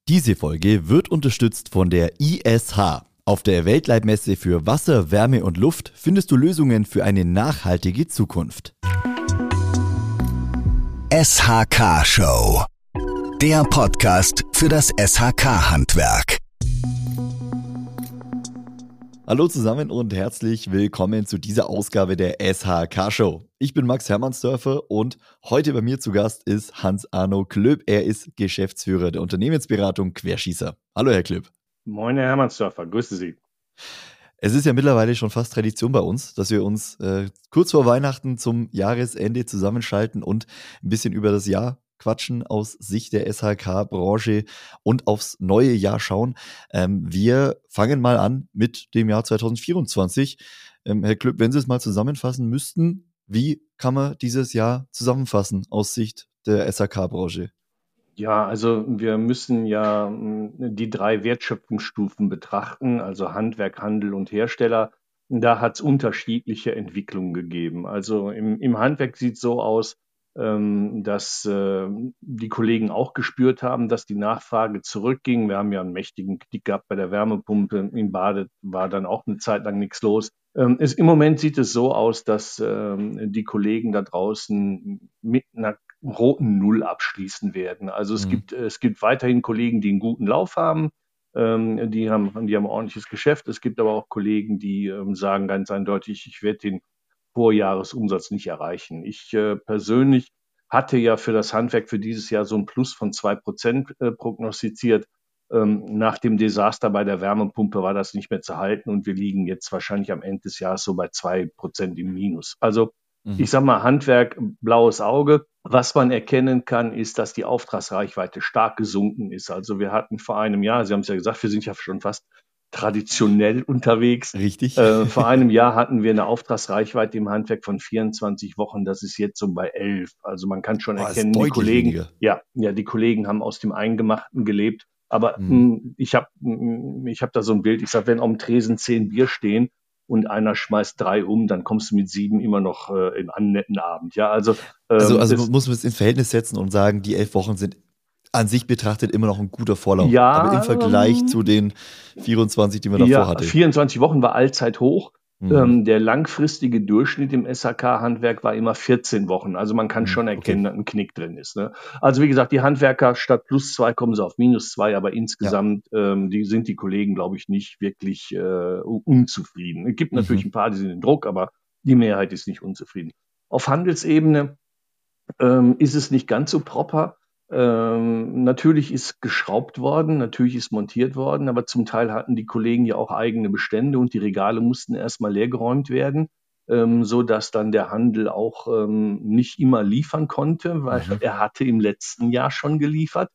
Diese Folge wird unterstützt von der ISH. Auf der Weltleitmesse für Wasser, Wärme und Luft findest du Lösungen für eine nachhaltige Zukunft. SHK Show. Der Podcast für das SHK-Handwerk. Hallo zusammen und herzlich willkommen zu dieser Ausgabe der SHK Show. Ich bin Max Hermannsdörfer und heute bei mir zu Gast ist Hans-Arno Klöb. Er ist Geschäftsführer der Unternehmensberatung Querschießer. Hallo Herr Klöb. Moin Herr Hermannsdörfer, grüße Sie. Es ist ja mittlerweile schon fast Tradition bei uns, dass wir uns kurz vor Weihnachten zum Jahresende zusammenschalten und ein bisschen über das Jahr quatschen aus Sicht der SHK-Branche und aufs neue Jahr schauen. Wir fangen mal an mit dem Jahr 2024. Herr Klöb, wenn Sie es mal zusammenfassen müssten, wie kann man dieses Jahr zusammenfassen aus Sicht der SHK-Branche? Ja, also wir müssen ja die 3 Wertschöpfungsstufen betrachten, also Handwerk, Handel und Hersteller. Da hat es unterschiedliche Entwicklungen gegeben. Also im Handwerk sieht es so aus, dass die Kollegen auch gespürt haben, dass die Nachfrage zurückging. Wir haben ja einen mächtigen Knick gehabt bei der Wärmepumpe. Im Bade war dann auch eine Zeit lang nichts los. Im Moment sieht es so aus, dass die Kollegen da draußen mit einer roten Null abschließen werden. Also es gibt weiterhin Kollegen, die einen guten Lauf haben. Die haben ein ordentliches Geschäft. Es gibt aber auch Kollegen, die sagen ganz eindeutig, ich werde den Vorjahresumsatz nicht erreichen. Ich persönlich hatte ja für das Handwerk für dieses Jahr so ein Plus von 2% prognostiziert. Nach dem Desaster bei der Wärmepumpe war das nicht mehr zu halten und wir liegen jetzt wahrscheinlich am Ende des Jahres so bei 2% im Minus. Also ich sag mal, Handwerk, blaues Auge. Was man erkennen kann, ist, dass die Auftragsreichweite stark gesunken ist. Also wir hatten vor einem Jahr, Sie haben es ja gesagt, wir sind ja schon fast traditionell unterwegs. Richtig. Vor einem Jahr hatten wir eine Auftragsreichweite im Handwerk von 24 Wochen. Das ist jetzt so bei 11. Also man kann schon erkennen, die Kollegen, die Kollegen haben aus dem Eingemachten gelebt. Aber ich hab da so ein Bild. Ich sag, wenn am Tresen 10 Bier stehen und einer schmeißt 3 um, dann kommst du mit 7 immer noch in einen netten Abend. Ja, also muss man es ins Verhältnis setzen und sagen, die 11 Wochen sind an sich betrachtet immer noch ein guter Vorlauf. Ja, aber im Vergleich zu den 24, die man davor hatte. 24 Wochen war allzeit hoch. Der langfristige Durchschnitt im SHK-Handwerk war immer 14 Wochen. Also man kann schon erkennen, dass ein Knick drin ist. Ne? Also wie gesagt, die Handwerker statt +2 kommen sie auf -2, aber insgesamt sind die Kollegen, glaube ich, nicht wirklich unzufrieden. Es gibt natürlich ein paar, die sind in Druck, aber die Mehrheit ist nicht unzufrieden. Auf Handelsebene ist es nicht ganz so proper. Natürlich ist geschraubt worden, natürlich ist montiert worden, aber zum Teil hatten die Kollegen ja auch eigene Bestände und die Regale mussten erstmal leergeräumt werden, so dass dann der Handel auch nicht immer liefern konnte, weil er hatte im letzten Jahr schon geliefert.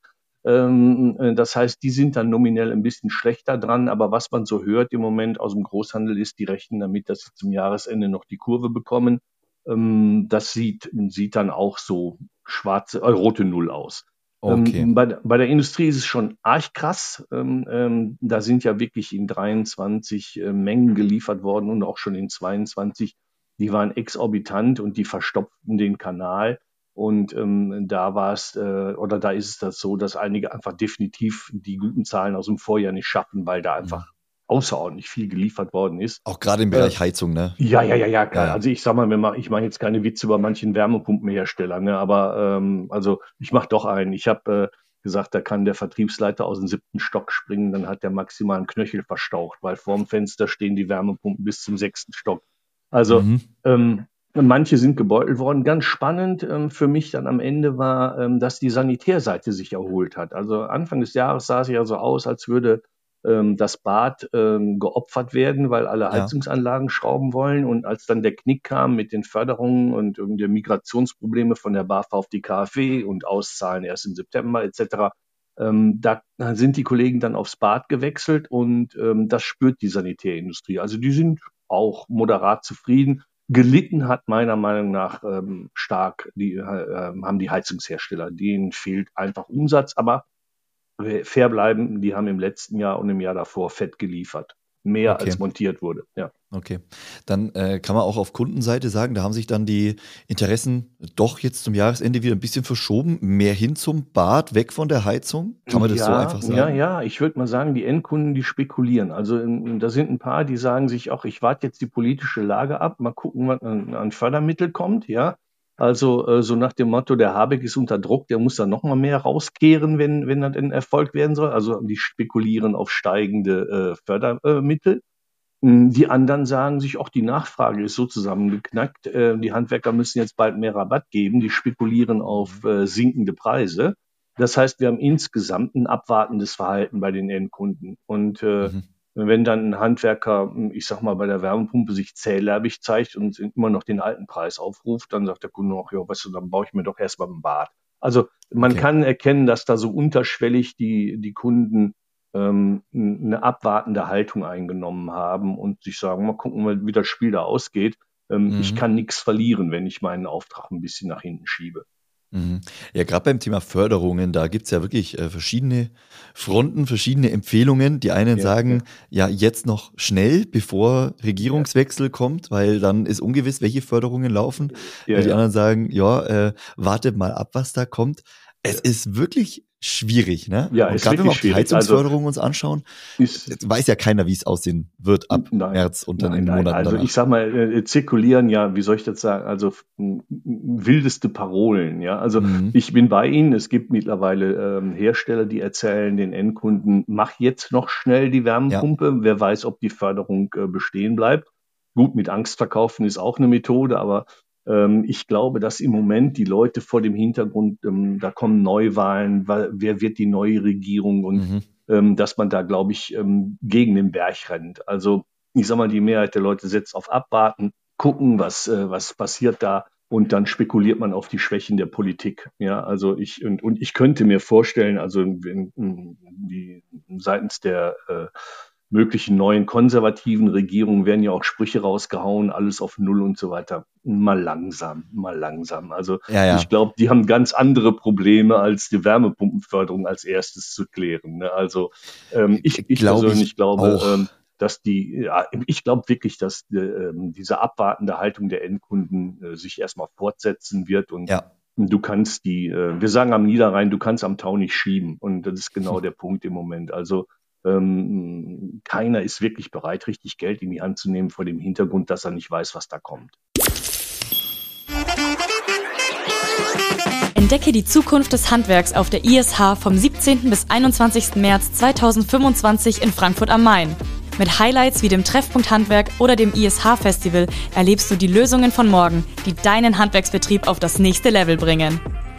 Das heißt, die sind dann nominell ein bisschen schlechter dran, aber was man so hört im Moment aus dem Großhandel ist, die rechnen damit, dass sie zum Jahresende noch die Kurve bekommen. Das sieht dann auch so rote Null aus. Okay. Bei der Industrie ist es schon arg krass. Da sind ja wirklich in 23 Mengen geliefert worden und auch schon in 22. Die waren exorbitant und die verstopften den Kanal. Und da ist es das so, dass einige einfach definitiv die guten Zahlen aus dem Vorjahr nicht schaffen, weil da einfach außerordentlich viel geliefert worden ist. Auch gerade im Bereich Heizung, ne? Ja, klar. Ja. Also ich sag mal, ich mache jetzt keine Witze über manchen Wärmepumpenherstellern, ne? Aber also ich mache doch einen. Ich habe gesagt, da kann der Vertriebsleiter aus dem 7. Stock springen, dann hat der maximal einen Knöchel verstaucht, weil vorm Fenster stehen die Wärmepumpen bis zum 6. Stock. Also manche sind gebeutelt worden. Ganz spannend für mich dann am Ende war, dass die Sanitärseite sich erholt hat. Also Anfang des Jahres sah es ja so aus, als würde das Bad geopfert werden, weil alle Heizungsanlagen schrauben wollen. Und als dann der Knick kam mit den Förderungen und der Migrationsprobleme von der BAFA auf die KfW und Auszahlen erst im September etc., da sind die Kollegen dann aufs Bad gewechselt und das spürt die Sanitärindustrie. Also die sind auch moderat zufrieden. Gelitten hat meiner Meinung nach stark haben die Heizungshersteller. Denen fehlt einfach Umsatz, aber fair bleiben, die haben im letzten Jahr und im Jahr davor fett geliefert. mehr Okay. als montiert wurde. Ja. Okay, dann kann man auch auf Kundenseite sagen, da haben sich dann die Interessen doch jetzt zum Jahresende wieder ein bisschen verschoben, mehr hin zum Bad, weg von der Heizung. Kann man das so Ja, einfach ja, sagen? ja. Ich würde mal sagen, die Endkunden, die spekulieren. Also da sind ein paar, die sagen sich auch, ich warte jetzt die politische Lage ab, mal gucken, was an Fördermittel kommt. Ja, also so nach dem Motto, der Habeck ist unter Druck, der muss dann noch mal mehr rauskehren, wenn das ein Erfolg werden soll. Also die spekulieren auf steigende Fördermittel. Die anderen sagen sich, auch die Nachfrage ist so zusammengeknackt, die Handwerker müssen jetzt bald mehr Rabatt geben, die spekulieren auf sinkende Preise. Das heißt, wir haben insgesamt ein abwartendes Verhalten bei den Endkunden. Und Mhm. wenn dann ein Handwerker, ich sag mal, bei der Wärmepumpe sich zählebig zeigt und immer noch den alten Preis aufruft, dann sagt der Kunde auch, ja, weißt du, dann baue ich mir doch erstmal ein Bad. Also man Okay. kann erkennen, dass da so unterschwellig die Kunden eine abwartende Haltung eingenommen haben und sich sagen, mal gucken, wie das Spiel da ausgeht. Ich Mhm. kann nichts verlieren, wenn ich meinen Auftrag ein bisschen nach hinten schiebe. Mhm. Ja, gerade beim Thema Förderungen, da gibt es ja wirklich verschiedene Fronten, verschiedene Empfehlungen. Die einen Ja, sagen, ja, jetzt noch schnell, bevor Regierungswechsel kommt, weil dann ist ungewiss, welche Förderungen laufen. ja, Die ja. anderen sagen, ja, wartet mal ab, was da kommt. Es Ja. ist wirklich schwierig, ne? Ja, Und ist gerade wenn wir wirklich auch die schwierig. Also Heizungsförderung uns anschauen, ist weiß ja keiner, wie es aussehen wird ab Nein, März und dann in nein, den nein. Monaten Also ich danach. sag mal, zirkulieren ja, wie soll ich das sagen, also wildeste Parolen, ja. Also Mhm. ich bin bei Ihnen. Es gibt mittlerweile Hersteller, die erzählen den Endkunden, mach jetzt noch schnell die Ja. Wärmepumpe. Wer weiß, ob die Förderung bestehen bleibt. Gut, mit Angst verkaufen ist auch eine Methode, aber ich glaube, dass im Moment die Leute vor dem Hintergrund, da kommen Neuwahlen, wer wird die neue Regierung und Mhm. dass man da, glaube ich, gegen den Berg rennt. Also ich sag mal, die Mehrheit der Leute setzt auf Abwarten, gucken, was passiert da und dann spekuliert man auf die Schwächen der Politik. Ja, also ich könnte mir vorstellen, also die seitens der möglichen neuen konservativen Regierungen werden ja auch Sprüche rausgehauen, alles auf Null und so weiter. Mal langsam, mal langsam. Also Ja, ich ja. glaube, die haben ganz andere Probleme, als die Wärmepumpenförderung als erstes zu klären. Ne? Also ich Glaube ich persönlich glaube, auch. ich glaube wirklich, dass diese abwartende Haltung der Endkunden sich erstmal fortsetzen wird und Ja. du kannst wir sagen am Niederrhein, du kannst am Tau nicht schieben. Und das ist genau der Punkt im Moment. Also keiner ist wirklich bereit, richtig Geld in die Hand zu nehmen vor dem Hintergrund, dass er nicht weiß, was da kommt. Entdecke die Zukunft des Handwerks auf der ISH vom 17. bis 21. März 2025 in Frankfurt am Main. Mit Highlights wie dem Treffpunkt Handwerk oder dem ISH-Festival erlebst du die Lösungen von morgen, die deinen Handwerksbetrieb auf das nächste Level bringen.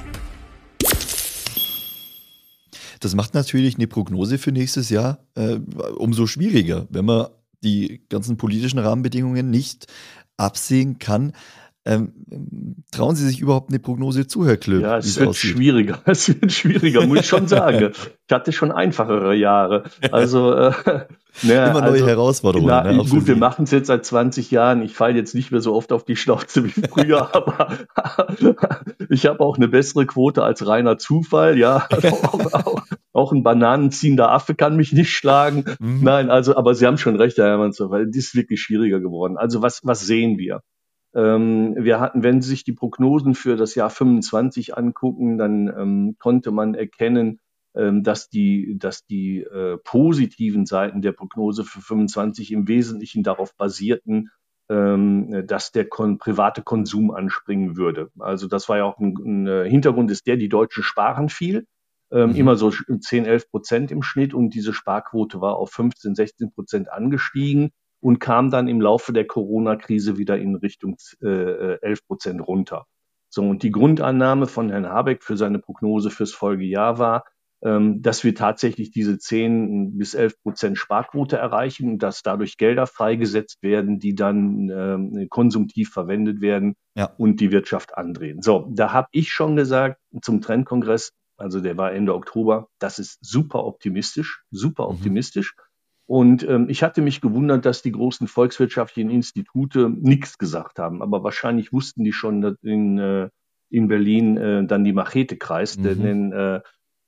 Das macht natürlich eine Prognose für nächstes Jahr umso schwieriger, wenn man die ganzen politischen Rahmenbedingungen nicht absehen kann. Trauen Sie sich überhaupt eine Prognose zu, Herr Klöb, Ja, wie es es wird aussieht? schwieriger. Es wird schwieriger, muss ich schon sagen. Ich hatte schon einfachere Jahre. Also, Immer neue Herausforderungen, ne, auch für gut, wir Sie. machen es jetzt seit 20 Jahren. Ich falle jetzt nicht mehr so oft auf die Schnauze wie früher, aber ich habe auch eine bessere Quote als reiner Zufall. Ja, auch ein bananenziehender Affe kann mich nicht schlagen. Mhm. Nein, also, aber Sie haben schon recht, Herr Hermannsson, weil das ist wirklich schwieriger geworden. Also, was sehen wir? Wir hatten, wenn Sie sich die Prognosen für das Jahr 25 angucken, dann konnte man erkennen, dass die positiven Seiten der Prognose für 25 im Wesentlichen darauf basierten, dass der private Konsum anspringen würde. Also das war ja auch ein Hintergrund ist die Deutschen sparen viel, immer so 10-11% im Schnitt und diese Sparquote war auf 15-16% angestiegen und kam dann im Laufe der Corona-Krise wieder in Richtung 11% runter. So, und die Grundannahme von Herrn Habeck für seine Prognose fürs Folgejahr war, dass wir tatsächlich diese 10-11% Sparquote erreichen und dass dadurch Gelder freigesetzt werden, die dann konsumtiv verwendet werden Ja. und die Wirtschaft andrehen. So, da habe ich schon gesagt zum Trendkongress, also der war Ende Oktober, das ist super optimistisch, super optimistisch. Und ich hatte mich gewundert, dass die großen volkswirtschaftlichen Institute nichts gesagt haben. Aber wahrscheinlich wussten die schon, dass in Berlin dann die Machete kreist. Denn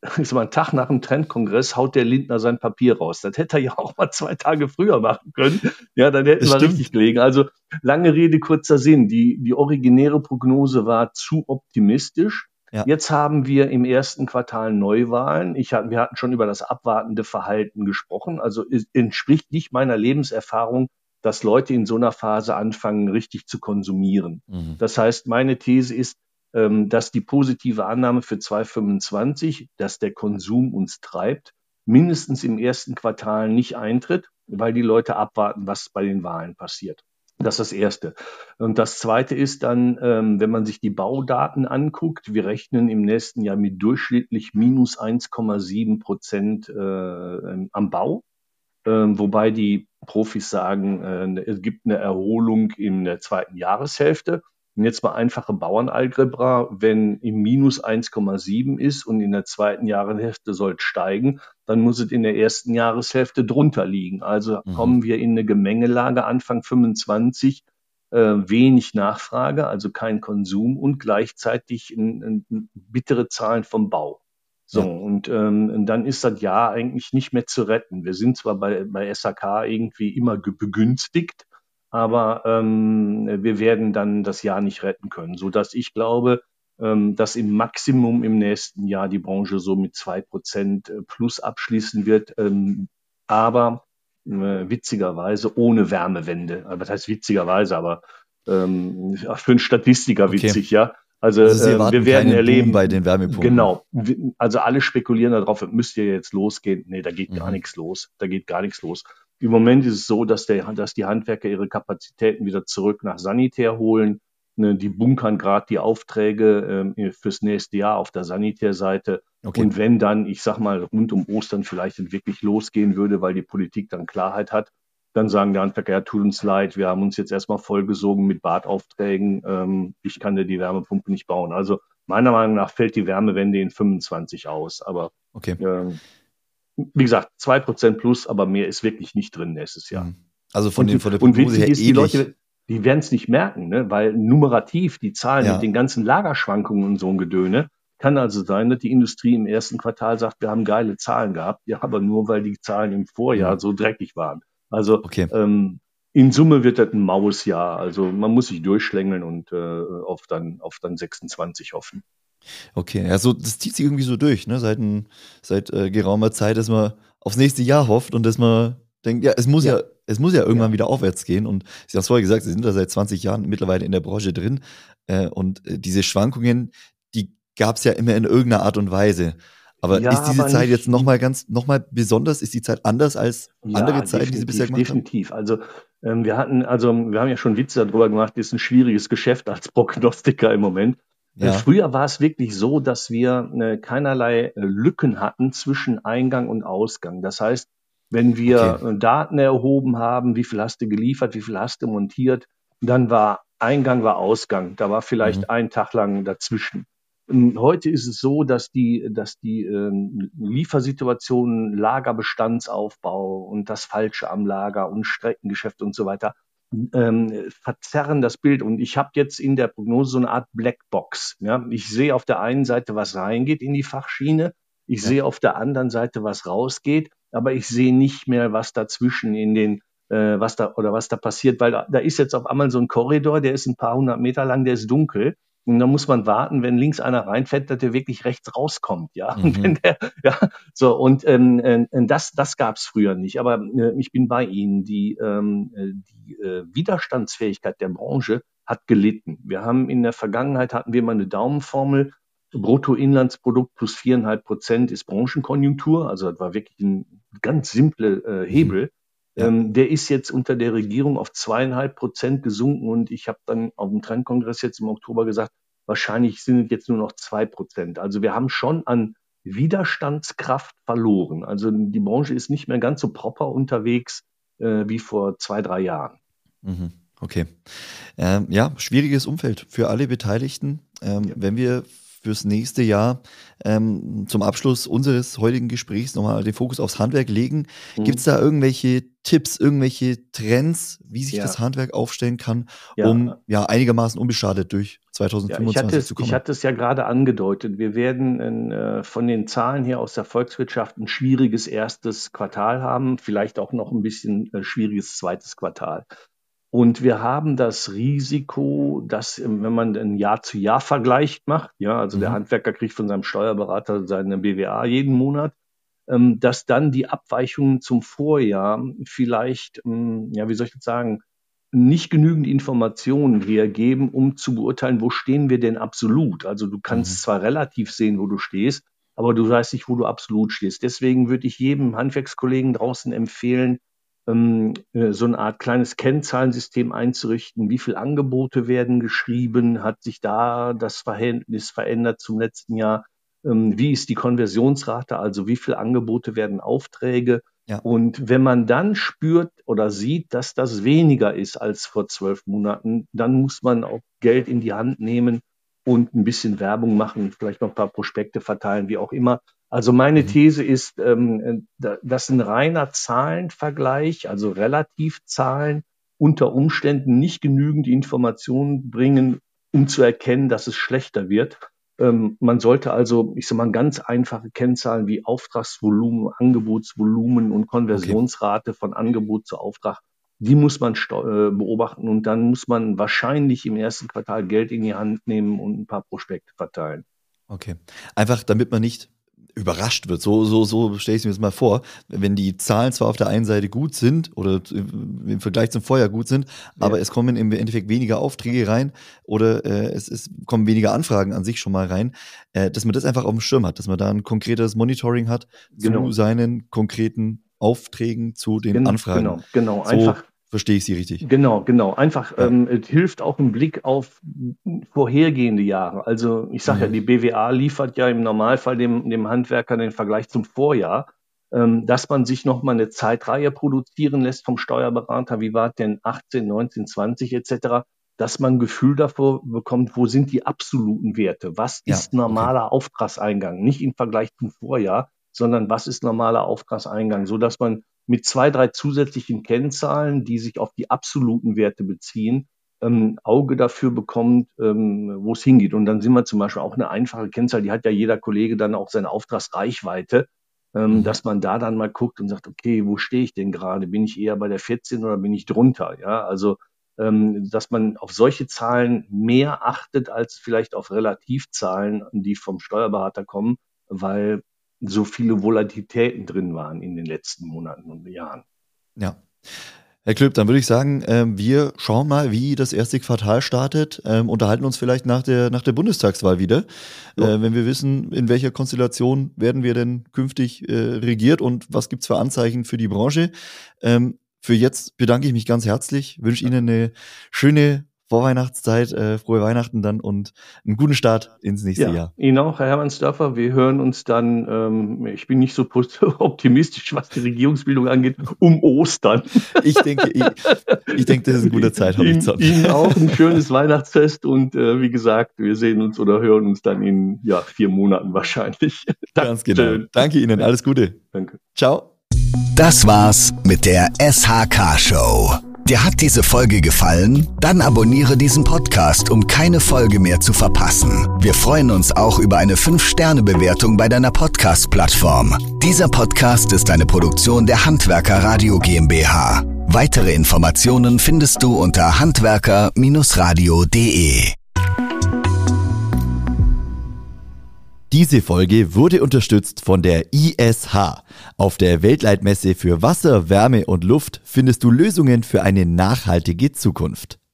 ich sag mal, einen Tag nach dem Trendkongress haut der Lindner sein Papier raus. Das hätte er ja auch mal 2 Tage früher machen können. Ja, dann hätten wir richtig gelegen. Also lange Rede, kurzer Sinn. Die originäre Prognose war zu optimistisch. Ja. Jetzt haben wir im ersten Quartal Neuwahlen. Wir hatten schon über das abwartende Verhalten gesprochen. Also es entspricht nicht meiner Lebenserfahrung, dass Leute in so einer Phase anfangen, richtig zu konsumieren. Mhm. Das heißt, meine These ist, dass die positive Annahme für 2025, dass der Konsum uns treibt, mindestens im ersten Quartal nicht eintritt, weil die Leute abwarten, was bei den Wahlen passiert. Das ist das Erste. Und das Zweite ist dann, wenn man sich die Baudaten anguckt, wir rechnen im nächsten Jahr mit durchschnittlich minus 1,7% am Bau, wobei die Profis sagen, es gibt eine Erholung in der zweiten Jahreshälfte. Und jetzt mal einfache Bauernalgebra, wenn im minus 1,7 ist und in der zweiten Jahreshälfte soll es steigen, dann muss es in der ersten Jahreshälfte drunter liegen. Also kommen wir in eine Gemengelage Anfang 25, wenig Nachfrage, also kein Konsum und gleichzeitig bittere Zahlen vom Bau. So, ja. Und dann ist das Jahr eigentlich nicht mehr zu retten. Wir sind zwar bei SHK irgendwie immer begünstigt, aber wir werden dann das Jahr nicht retten können, sodass ich glaube, dass im Maximum im nächsten Jahr die Branche so mit 2% plus abschließen wird, aber witzigerweise ohne Wärmewende. Was heißt witzigerweise, aber für einen Statistiker witzig, ja. Also wir werden erleben bei den Wärmepumpen. Genau. Also alle spekulieren darauf, es müsste ja jetzt losgehen. Nee, da geht gar nichts los. Da geht gar nichts los. Im Moment ist es so, dass die Handwerker ihre Kapazitäten wieder zurück nach Sanitär holen. Die bunkern gerade die Aufträge fürs nächste Jahr auf der Sanitärseite. Okay. Und wenn dann, ich sag mal, rund um Ostern vielleicht wirklich losgehen würde, weil die Politik dann Klarheit hat, dann sagen die Handwerker, ja, tut uns leid, wir haben uns jetzt erstmal vollgesogen mit Badaufträgen. Ich kann dir die Wärmepumpe nicht bauen. Also meiner Meinung nach fällt die Wärmewende in 25 aus. Aber okay. Wie gesagt, 2% plus, aber mehr ist wirklich nicht drin nächstes Jahr. Also von der Prognose her die Leute, die werden es nicht merken, ne? Weil numerativ die Zahlen mit den ganzen Lagerschwankungen und so ein Gedöne, kann also sein, dass die Industrie im ersten Quartal sagt, wir haben geile Zahlen gehabt, ja, aber nur, weil die Zahlen im Vorjahr so dreckig waren. Also in Summe wird das ein maues Jahr. Also man muss sich durchschlängeln und auf dann 26 hoffen. Okay, also das zieht sich irgendwie so durch, ne? Seit geraumer Zeit, dass man aufs nächste Jahr hofft und dass man denkt, ja, es muss ja irgendwann wieder aufwärts gehen. Und Sie haben es vorher gesagt, Sie sind da seit 20 Jahren mittlerweile in der Branche drin. Und diese Schwankungen, die gab es ja immer in irgendeiner Art und Weise. Aber ist diese Zeit jetzt nochmal besonders? Ist die Zeit anders als andere Zeiten, die Sie bisher gemacht haben? Definitiv. Also wir haben ja schon Witze darüber gemacht, das ist ein schwieriges Geschäft als Prognostiker im Moment. Ja. Früher war es wirklich so, dass wir keinerlei Lücken hatten zwischen Eingang und Ausgang. Das heißt, wenn wir Daten erhoben haben, wie viel hast du geliefert, wie viel hast du montiert, dann war Eingang, war Ausgang. Da war vielleicht ein Tag lang dazwischen. Heute ist es so, dass die Liefersituationen, Lagerbestandsaufbau und das Falsche am Lager und Streckengeschäft und so weiter verzerren das Bild. Und ich habe jetzt in der Prognose so eine Art Blackbox. Ja? Ich sehe auf der einen Seite, was reingeht in die Fachschiene. Ich sehe auf der anderen Seite, was rausgeht. Aber ich sehe nicht mehr, was dazwischen in den was da passiert, weil da ist jetzt auf einmal so ein Korridor, der ist ein paar 100 Meter lang, der ist dunkel. Und dann muss man warten, wenn links einer reinfährt, dass der wirklich rechts rauskommt, ja. Und wenn das gab's früher nicht. Aber ich bin bei Ihnen. Die Widerstandsfähigkeit der Branche hat gelitten. Wir haben in der Vergangenheit hatten wir mal eine Daumenformel. Bruttoinlandsprodukt plus 4,5% ist Branchenkonjunktur. Also das war wirklich ein ganz simple Hebel. Ja. Der ist jetzt unter der Regierung auf 2,5% gesunken und ich habe dann auf dem Trendkongress jetzt im Oktober gesagt, wahrscheinlich sind es jetzt nur noch 2%. Also wir haben schon an Widerstandskraft verloren. Also die Branche ist nicht mehr ganz so proper unterwegs wie vor 2-3 Jahren. Okay. Schwieriges Umfeld für alle Beteiligten. Wenn wir fürs nächste Jahr zum Abschluss unseres heutigen Gesprächs nochmal den Fokus aufs Handwerk legen. Gibt es da irgendwelche Tipps, irgendwelche Trends, wie sich das Handwerk aufstellen kann, um einigermaßen unbeschadet durch 2025 zu kommen? Ich hatte es ja gerade angedeutet. Wir werden von den Zahlen her aus der Volkswirtschaft ein schwieriges erstes Quartal haben, vielleicht auch noch ein bisschen schwieriges zweites Quartal. Und wir haben das Risiko, dass, wenn man einen Jahr-zu-Jahr-Vergleich macht, ja, also der Handwerker kriegt von seinem Steuerberater seine BWA jeden Monat, dass dann die Abweichungen zum Vorjahr vielleicht, wie soll ich das sagen, nicht genügend Informationen hergeben, um zu beurteilen, wo stehen wir denn absolut. Also du kannst zwar relativ sehen, wo du stehst, aber du weißt nicht, wo du absolut stehst. Deswegen würde ich jedem Handwerkskollegen draußen empfehlen, so eine Art kleines Kennzahlensystem einzurichten. Wie viele Angebote werden geschrieben? Hat sich da das Verhältnis verändert zum letzten Jahr? Wie ist die Konversionsrate? Also wie viele Angebote werden Aufträge? Ja. Und wenn man dann spürt oder sieht, dass das weniger ist als vor 12 Monaten, dann muss man auch Geld in die Hand nehmen und ein bisschen Werbung machen, vielleicht noch ein paar Prospekte verteilen, wie auch immer. Also meine These ist, dass ein reiner Zahlenvergleich, also Relativzahlen, unter Umständen nicht genügend Informationen bringen, um zu erkennen, dass es schlechter wird. Man sollte also, ich sag mal, ganz einfache Kennzahlen wie Auftragsvolumen, Angebotsvolumen und Konversionsrate von Angebot zu Auftrag, die muss man beobachten und dann muss man wahrscheinlich im ersten Quartal Geld in die Hand nehmen und ein paar Prospekte verteilen. Okay. Einfach, damit man nicht überrascht wird. So stelle ich es mir jetzt mal vor. Wenn die Zahlen zwar auf der einen Seite gut sind oder im Vergleich zum Vorjahr gut sind, aber es kommen im Endeffekt weniger Aufträge rein oder es kommen weniger Anfragen an sich schon mal rein, dass man das einfach auf dem Schirm hat, dass man da ein konkretes Monitoring hat zu seinen konkreten Aufträgen, zu den Anfragen. Genau. So einfach verstehe ich Sie richtig. Genau. Einfach, es hilft auch ein Blick auf vorhergehende Jahre. Also ich sage ja, die BWA liefert ja im Normalfall dem Handwerker den Vergleich zum Vorjahr, dass man sich nochmal eine Zeitreihe produzieren lässt vom Steuerberater, wie war es denn 18, 19, 20 etc., dass man ein Gefühl dafür bekommt, wo sind die absoluten Werte? Was ist normaler Auftragseingang? Nicht im Vergleich zum Vorjahr, sondern was ist normaler Auftragseingang? So dass man mit 2, 3 zusätzlichen Kennzahlen, die sich auf die absoluten Werte beziehen, Auge dafür bekommt, wo es hingeht. Und dann sind wir zum Beispiel auch eine einfache Kennzahl, die hat ja jeder Kollege dann auch seine Auftragsreichweite, dass man da dann mal guckt und sagt, okay, wo stehe ich denn gerade? Bin ich eher bei der 14 oder bin ich drunter? Ja, also dass man auf solche Zahlen mehr achtet als vielleicht auf Relativzahlen, die vom Steuerberater kommen, weil so viele Volatilitäten drin waren in den letzten Monaten und Jahren. Ja. Herr Klöp, dann würde ich sagen, wir schauen mal, wie das erste Quartal startet, unterhalten uns vielleicht nach der Bundestagswahl wieder, wenn wir wissen, in welcher Konstellation werden wir denn künftig regiert und was gibt es für Anzeichen für die Branche. Für jetzt bedanke ich mich ganz herzlich, wünsche Ihnen eine schöne Vorweihnachtszeit, frohe Weihnachten dann und einen guten Start ins nächste Jahr. Ihnen auch, Herr Hermannsdörfer. Wir hören uns dann, ich bin nicht so optimistisch, was die Regierungsbildung angeht, um Ostern. Ich denke, das ist ein guter Zeithorizont. Ihnen auch ein schönes Weihnachtsfest und wie gesagt, wir sehen uns oder hören uns dann in 4 Monaten wahrscheinlich. Ganz genau. Danke Ihnen, alles Gute. Danke. Ciao. Das war's mit der SHK-Show. Dir hat diese Folge gefallen? Dann abonniere diesen Podcast, um keine Folge mehr zu verpassen. Wir freuen uns auch über eine 5-Sterne-Bewertung bei deiner Podcast-Plattform. Dieser Podcast ist eine Produktion der Handwerker Radio GmbH. Weitere Informationen findest du unter handwerker-radio.de. Diese Folge wurde unterstützt von der ISH. Auf der Weltleitmesse für Wasser, Wärme und Luft findest du Lösungen für eine nachhaltige Zukunft.